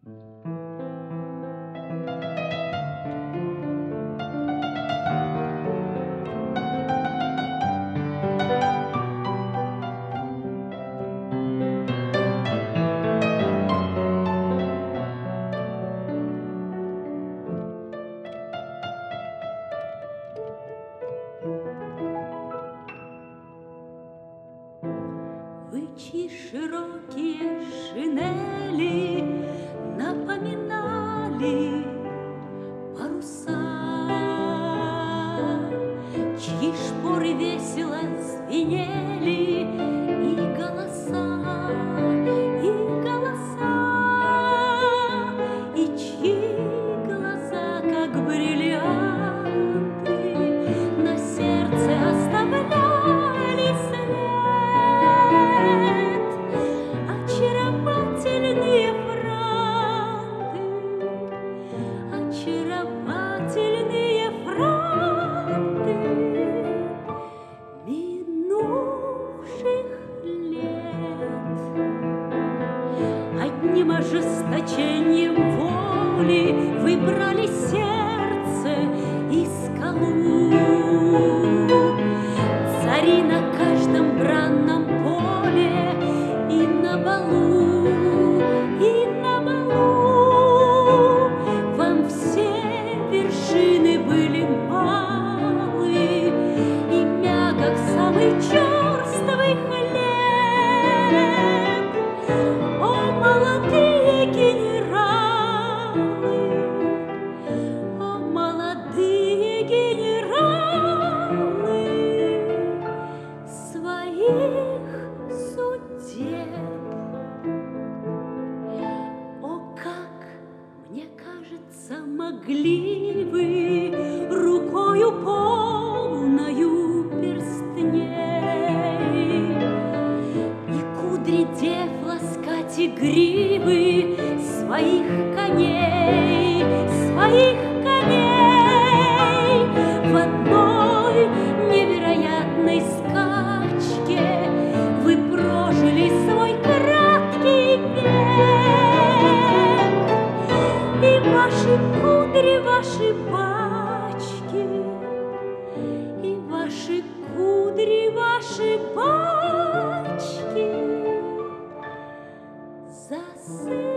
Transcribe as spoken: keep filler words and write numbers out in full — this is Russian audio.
Вы, чьи широкие шинели напоминали паруса, чьи шпоры весело звенели, и голоса, и голоса, и чьи глаза, как бриллианты, на сердце оставляли след. Очаровательные франты, очаровательные франты минувших лет. Одним ожесточением воли выбрали сердце и скалу. Цари на каждом бранном поле и на балу, и на балу. Вам все вершины были малы, и мягок самый черствый хлеб. О, молодые генералы, о, молодые генералы своих судеб. О, как, мне кажется, могли вы рукою полною перстней и кудри дев ласкать и гривы своих коней, своих коней в одной невероятной скачке вы прожили свой краткий век. И ваши кудри, ваши бачки, и ваши кудри, ваши бачки засыпали.